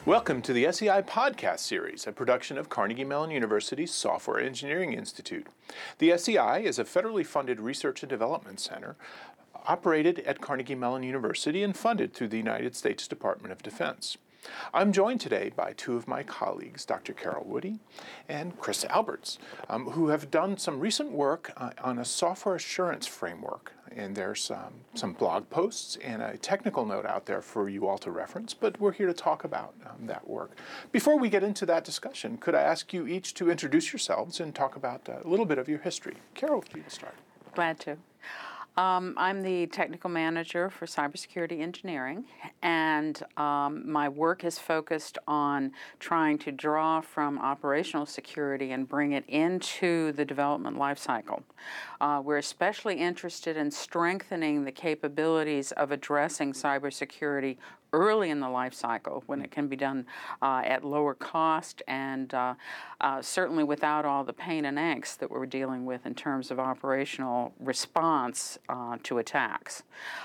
Welcome to the SEI podcast series, a production of Carnegie Mellon University's Software Engineering Institute. The SEI is a federally funded research and development center operated at Carnegie Mellon University and funded through the United States Department of Defense. I'm joined today by two of my colleagues, Dr. Carol Woody and Chris Alberts, who have done some recent work on a software assurance framework. And there's some blog posts and a technical note out there for you all to reference, but we're here to talk about that work. Before we get into that discussion, could I ask you each to introduce yourselves and talk about a little bit of your history? Carol, if you to start. Glad to. I'm the technical manager for cybersecurity engineering, and my work is focused on trying to draw from operational security and bring it into the development lifecycle. We're especially interested in strengthening the capabilities of addressing cybersecurity early in the life cycle when it can be done at lower cost and certainly without all the pain and angst that we're dealing with in terms of operational response to attacks.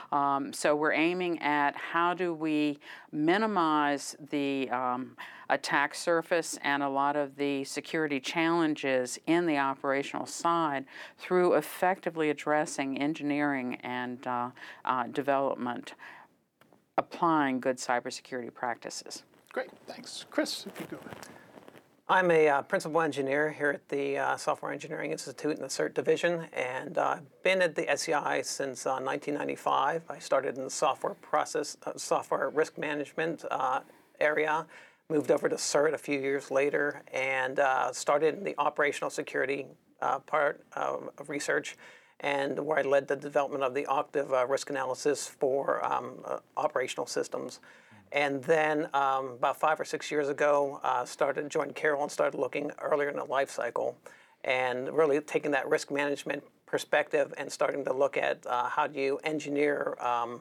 So we're aiming at how do we minimize the attack surface and a lot of the security challenges in the operational side through effectively addressing engineering and development, applying good cybersecurity practices. Great, thanks. Chris, if you go ahead. I'm a principal engineer here at the Software Engineering Institute in the CERT division, and I've been at the SEI since 1995. I started in the software risk management area, moved over to CERT a few years later, and started in the operational security part of research, and where I led the development of the Octave risk analysis for operational systems. And then about 5 or 6 years ago, joined Carol and started looking earlier in the life cycle and really taking that risk management perspective and starting to look at how do you engineer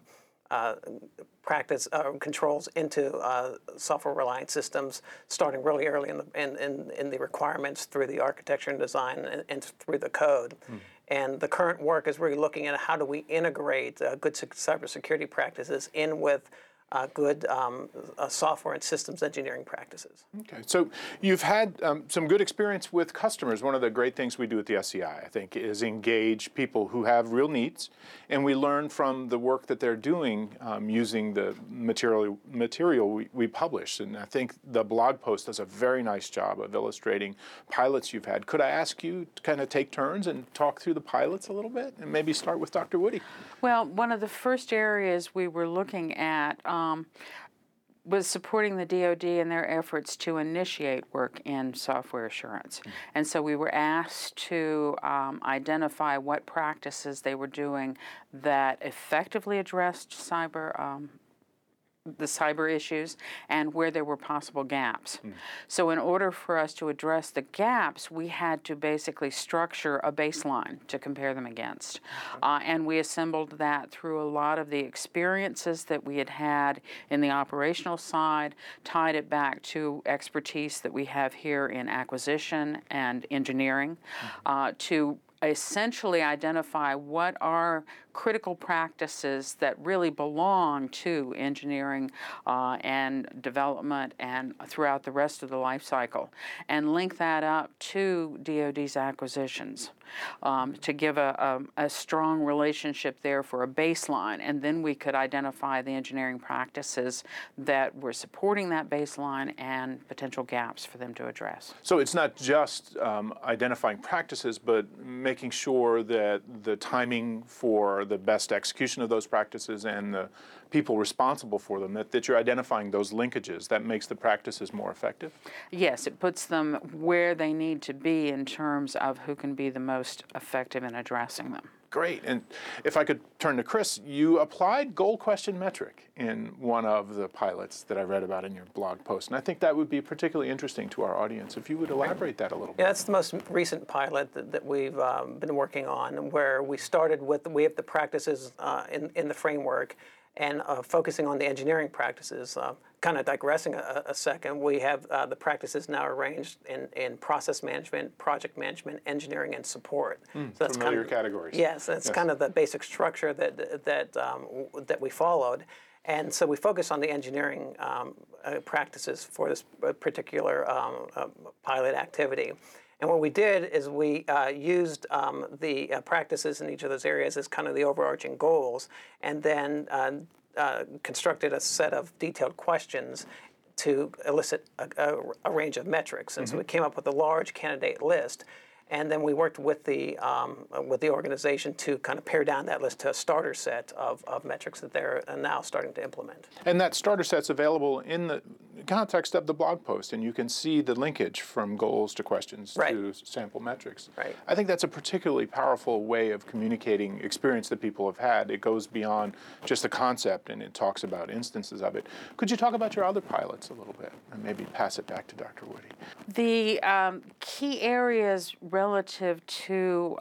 practice controls into software-reliant systems, starting really early in the requirements through the architecture and design and through the code. And the current work is really looking at how do we integrate good cybersecurity practices in with good software and systems engineering practices. Okay, so you've had some good experience with customers. One of the great things we do at the SEI, I think, is engage people who have real needs, and we learn from the work that they're doing using the material we publish. And I think the blog post does a very nice job of illustrating pilots you've had. Could I ask you to kind of take turns and talk through the pilots a little bit, and maybe start with Dr. Woody? Well, one of the first areas we were looking at was supporting the DoD in their efforts to initiate work in software assurance. And so we were asked to identify what practices they were doing that effectively addressed the cyber issues and where there were possible gaps. So in order for us to address the gaps, we had to basically structure a baseline to compare them against. And we assembled that through a lot of the experiences that we had had in the operational side, tied it back to expertise that we have here in acquisition and engineering, to essentially identify what are critical practices that really belong to engineering and development and throughout the rest of the life cycle, and link that up to DoD's acquisitions to give a strong relationship there for a baseline, and then we could identify the engineering practices that were supporting that baseline and potential gaps for them to address. So it's not just identifying practices, but making sure that the timing for the best execution of those practices and the people responsible for them, that you're identifying those linkages. That makes the practices more effective? Yes, it puts them where they need to be in terms of who can be the most effective in addressing them. Great. And if I could turn to Chris, you applied goal question metric in one of the pilots that I read about in your blog post. And I think that would be particularly interesting to our audience. If you would elaborate that a little bit. Yeah, that's the most recent pilot that we've been working on, where we started with, we have the practices in the framework and focusing on the engineering practices. Kind of digressing a second, we have the practices now arranged in process management, project management, engineering, and support. So that's familiar categories. Yes, that's kind of the basic structure that we followed. And so we focus on the engineering practices for this particular pilot activity. And what we did is we used the practices in each of those areas as kind of the overarching goals, and then constructed a set of detailed questions to elicit a range of metrics. And so we came up with a large candidate list. And then we worked with the organization to kind of pare down that list to a starter set of metrics that they're now starting to implement. And that starter set's available in the context of the blog post, and you can see the linkage from goals to questions to sample metrics. Right. I think that's a particularly powerful way of communicating experience that people have had. It goes beyond just the concept, and it talks about instances of it. Could you talk about your other pilots a little bit, and maybe pass it back to Dr. Woody? The key areas relative to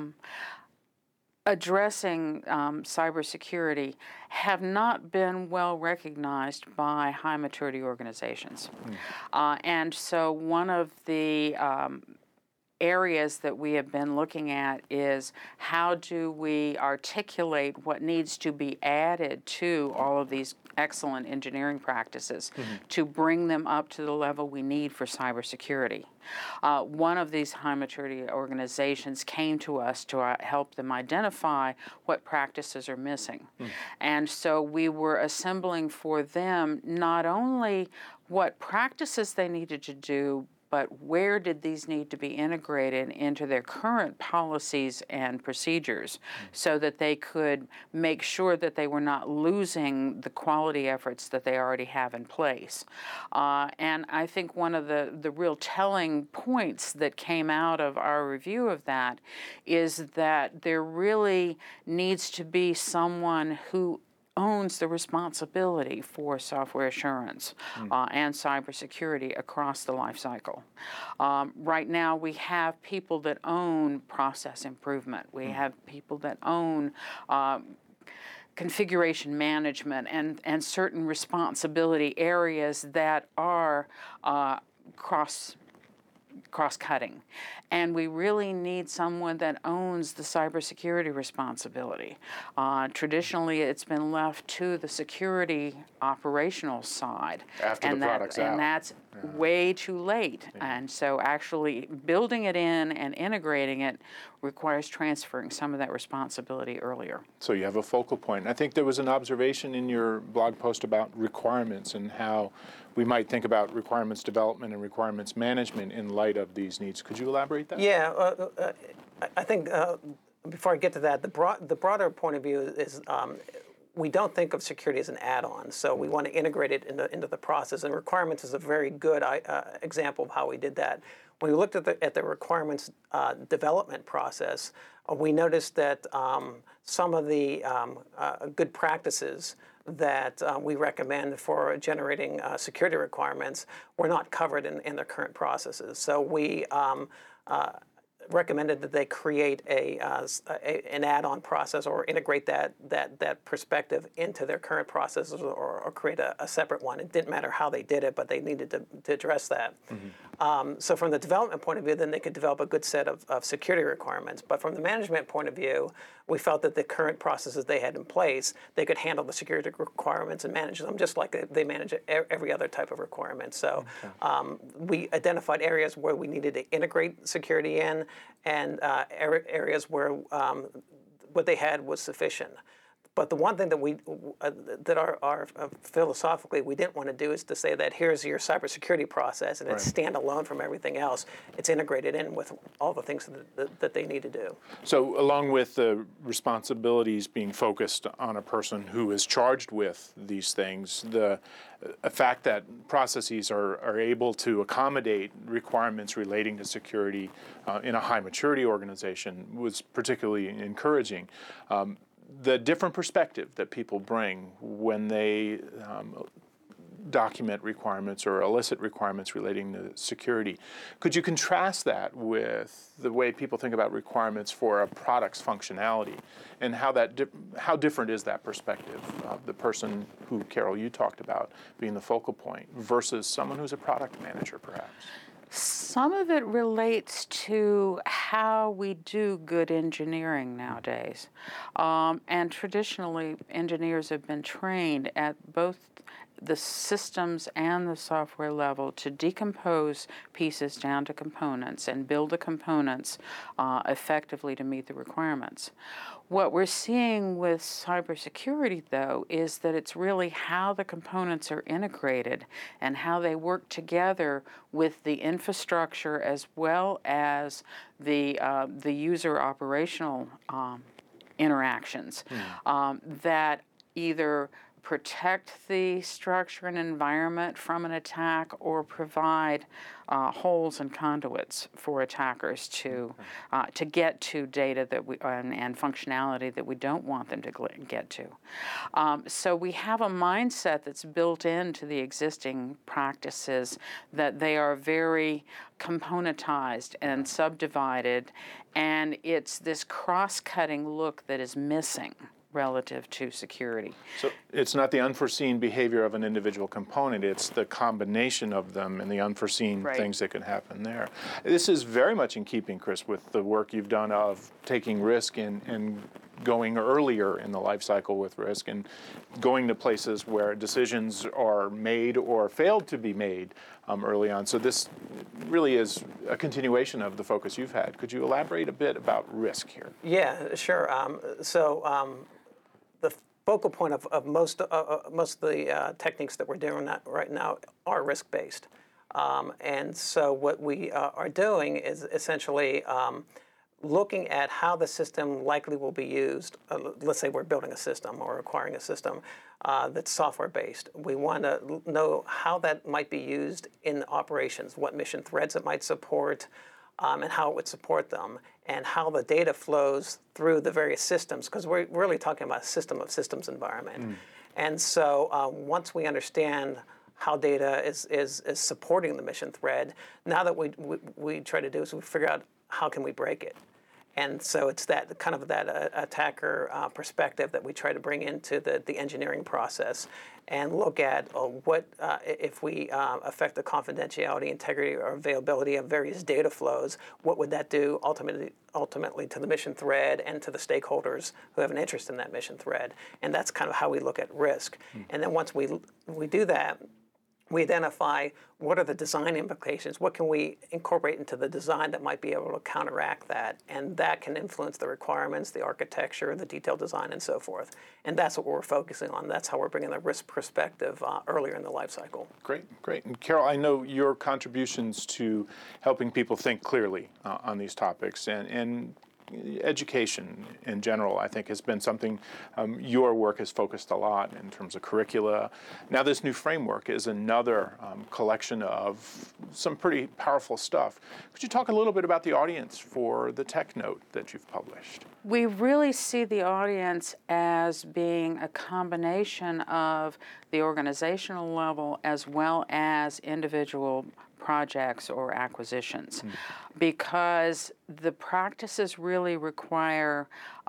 addressing cybersecurity have not been well recognized by high maturity organizations. And so one of the areas that we have been looking at is how do we articulate what needs to be added to all of these excellent engineering practices to bring them up to the level we need for cybersecurity. One of these high maturity organizations came to us to help them identify what practices are missing. And so we were assembling for them not only what practices they needed to do, but where did these need to be integrated into their current policies and procedures so that they could make sure that they were not losing the quality efforts that they already have in place. And I think one of the real telling points that came out of our review of that is that there really needs to be someone who owns the responsibility for software assurance and cybersecurity across the life cycle. Right now, we have people that own process improvement. We have people that own configuration management and certain responsibility areas that are cross-cutting. And we really need someone that owns the cybersecurity responsibility. Traditionally, it's been left to the security operational side. After the product's out. And that's way too late. And so actually building it in and integrating it requires transferring some of that responsibility earlier. So you have a focal point. I think there was an observation in your blog post about requirements and how we might think about requirements development and requirements management in light of these needs. Could you elaborate that? Yeah, I think before I get to that, the broader point of view is we don't think of security as an add-on, so we want to integrate it into the process, and requirements is a very good example of how we did that. When we looked at the requirements development process, we noticed that some of the good practices that we recommend for generating security requirements were not covered in their current processes. So we recommended that they create an add-on process or integrate that perspective into their current processes or create a separate one. It didn't matter how they did it, but they needed to address that. So from the development point of view, then they could develop a good set of security requirements. But from the management point of view, we felt that the current processes they had in place, they could handle the security requirements and manage them just like they manage every other type of requirement. So we identified areas where we needed to integrate security in and areas where what they had was sufficient. But the one thing that our philosophically we didn't want to do is to say that here's your cybersecurity process and it's standalone from everything else. It's integrated in with all the things that they need to do. So along with the responsibilities being focused on a person who is charged with these things, the fact that processes are able to accommodate requirements relating to security in a high maturity organization was particularly encouraging. The different perspective that people bring when they document requirements or elicit requirements relating to security. Could you contrast that with the way people think about requirements for a product's functionality, and how different is that perspective of the person who, Carol, you talked about being the focal point versus someone who's a product manager, perhaps? Some of it relates to how we do good engineering nowadays. And traditionally, engineers have been trained at both the systems and the software level to decompose pieces down to components and build the components effectively to meet the requirements. What we're seeing with cybersecurity, though, is that it's really how the components are integrated and how they work together with the infrastructure as well as the user operational interactions that either protect the structure and environment from an attack or provide holes and conduits for attackers to get to data that we and functionality that we don't want them to get to. So we have a mindset that's built into the existing practices that they are very componentized and subdivided, and it's this cross-cutting look that is missing relative to security. So it's not the unforeseen behavior of an individual component, it's the combination of them and the unforeseen things that can happen there. This is very much in keeping, Chris, with the work you've done of taking risk and going earlier in the life cycle with risk and going to places where decisions are made or failed to be made early on. So this really is a continuation of the focus you've had. Could you elaborate a bit about risk here? Yeah, sure. The focal point of most of the techniques that we're doing right now are risk-based. And so what we are doing is essentially looking at how the system likely will be used. Let's say we're building a system or acquiring a system that's software-based. We want to know how that might be used in operations, what mission threads it might support, and how it would support them, and how the data flows through the various systems, because we're really talking about a system of systems environment. And so once we understand how data is supporting the mission thread, now that we try to do is we figure out how can we break it. And so it's that kind of that attacker perspective that we try to bring into the engineering process and look at what if we affect the confidentiality, integrity, or availability of various data flows, what would that do ultimately to the mission thread and to the stakeholders who have an interest in that mission thread. And that's kind of how we look at risk. And then once we do that, we identify what are the design implications, what can we incorporate into the design that might be able to counteract that, and that can influence the requirements, the architecture, the detailed design, and so forth. And that's what we're focusing on. That's how we're bringing the risk perspective earlier in the life cycle. Great, great. And Carol, I know your contributions to helping people think clearly on these topics and education in general, I think, has been something your work has focused a lot in terms of curricula. Now this new framework is another collection of some pretty powerful stuff. Could you talk a little bit about the audience for the tech note that you've published? We really see the audience as being a combination of the organizational level as well as individual projects or acquisitions, because the practices really require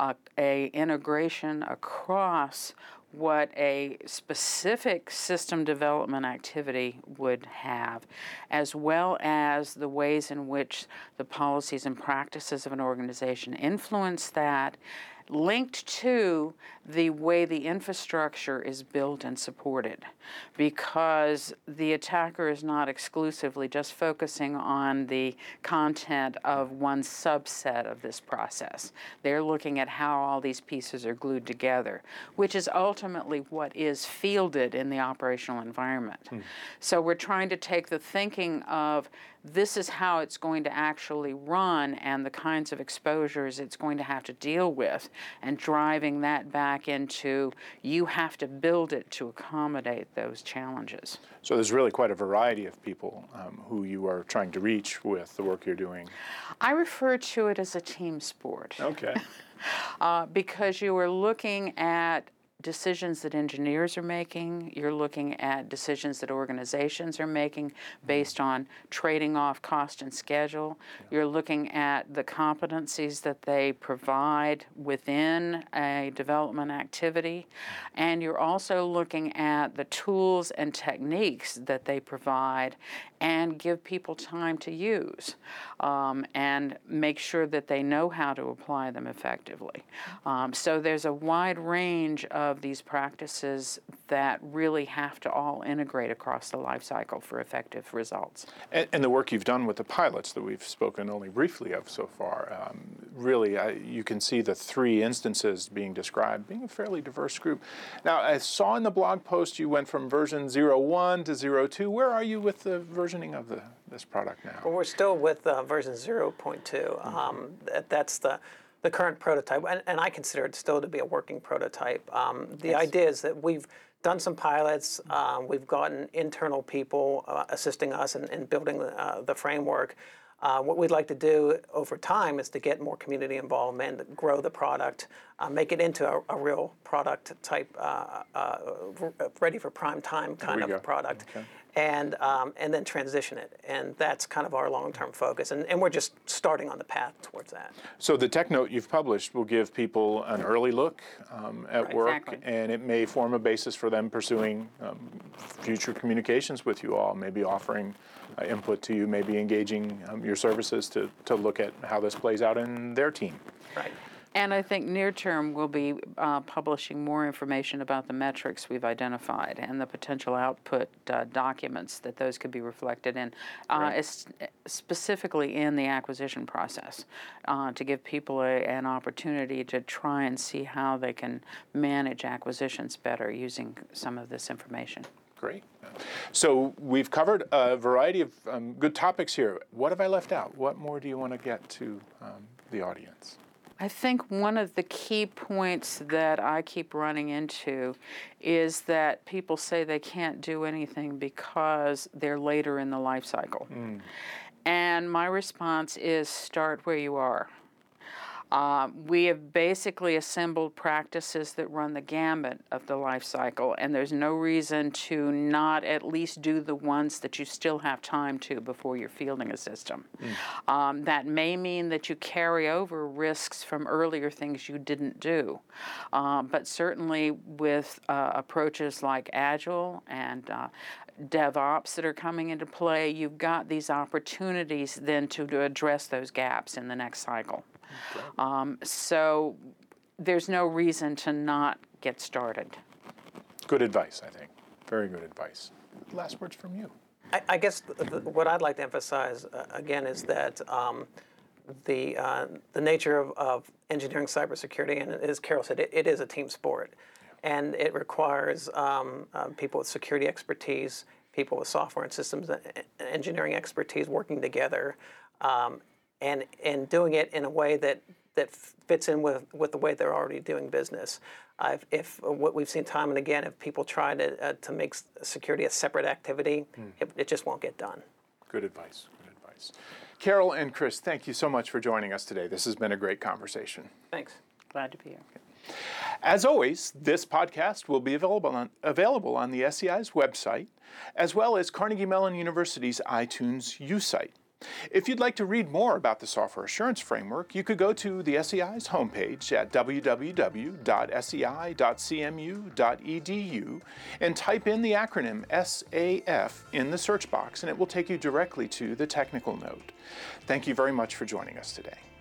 a integration across what a specific system development activity would have, as well as the ways in which the policies and practices of an organization influence that, linked to the way the infrastructure is built and supported, because the attacker is not exclusively just focusing on the content of one subset of this process. They're looking at how all these pieces are glued together, which is ultimately what is fielded in the operational environment. So we're trying to take the thinking of this is how it's going to actually run and the kinds of exposures it's going to have to deal with, and driving that back into you have to build it to accommodate those challenges. So there's really quite a variety of people who you are trying to reach with the work you're doing. I refer to it as a team sport. Okay. Because you are looking at decisions that engineers are making. You're looking at decisions that organizations are making based on trading off cost and schedule. You're looking at the competencies that they provide within a development activity. And you're also looking at the tools and techniques that they provide and give people time to use, and make sure that they know how to apply them effectively. So there's a wide range of these practices that really have to all integrate across the life cycle for effective results. And the work you've done with the pilots that we've spoken only briefly of so far, really you can see the three instances being described being a fairly diverse group. Now, I saw in the blog post you went from version 0.1 to 0.2. Where are you with the versioning of this product now? Well, we're still with version 0.2. That's the current prototype, and I consider it still to be a working prototype. The idea is that we've done some pilots. We've gotten internal people assisting us in building the framework. What we'd like to do over time is to get more community involvement, grow the product, make it into a real product type, ready for prime time kind of a product, okay. And then transition it. And that's kind of our long-term focus. And we're just starting on the path towards that. So the tech note you've published will give people an early look at work, Exactly. and it may form a basis for them pursuing future communications with you all, maybe offering input to you, maybe engaging your services to look at how this plays out in their team. Right. And I think near term we'll be publishing more information about the metrics we've identified and the potential output documents that those could be reflected in, specifically in the acquisition process, to give people an opportunity to try and see how they can manage acquisitions better using some of this information. Great. So we've covered a variety of good topics here. What have I left out? What more do you want to get to the audience? I think one of the key points that I keep running into is that people say they can't do anything because they're later in the life cycle. And my response is start where you are. We have basically assembled practices that run the gamut of the life cycle, and there's no reason to not at least do the ones that you still have time to before you're fielding a system. That may mean that you carry over risks from earlier things you didn't do, but certainly with approaches like Agile and DevOps that are coming into play, you've got these opportunities then to address those gaps in the next cycle. So there's no reason to not get started. Good advice, I think. Very good advice. Last words from you. I guess what I'd like to emphasize again is that the nature of engineering cybersecurity, and as Carol said, it is a team sport, and it requires people with security expertise, people with software and systems engineering expertise working together, and doing it in a way that fits in with the way they're already doing business. If what we've seen time and again, if people try to make security a separate activity, it just won't get done. Good advice. Good advice. Carol and Chris, thank you so much for joining us today. This has been a great conversation. Thanks. Glad to be here. As always, this podcast will be available on the SEI's website, as well as Carnegie Mellon University's iTunes U site. If you'd like to read more about the Software Assurance Framework, you could go to the SEI's homepage at www.sei.cmu.edu and type in the acronym SAF in the search box, and it will take you directly to the technical note. Thank you very much for joining us today.